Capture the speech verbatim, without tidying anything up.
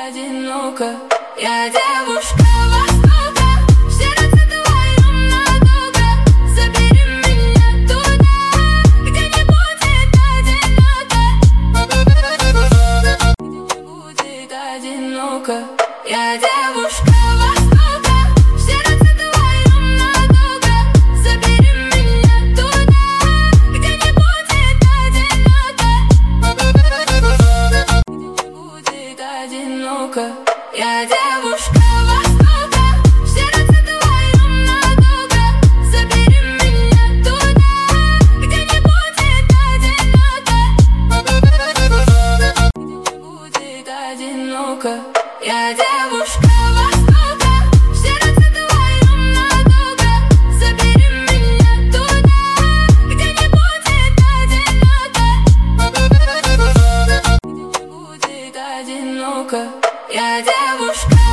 одинока. Я девушка Востока, в сердце твоем надолго. Забери меня туда, где не будет одиноко. Где не будет одиноко. Я девушка Востока, в сердце твоем надолго. Забери меня туда, где не будет одиноко. Где не будет одиноко. Я девушка Востока, в сердце твоем надолго. Забери меня туда, где не будет одиноко. Где не будет одиноко. Я девушка Востока, в сердце твоем надолго. Забери меня туда, где не будет одиноко. Где не будет одиноко. Я девушка.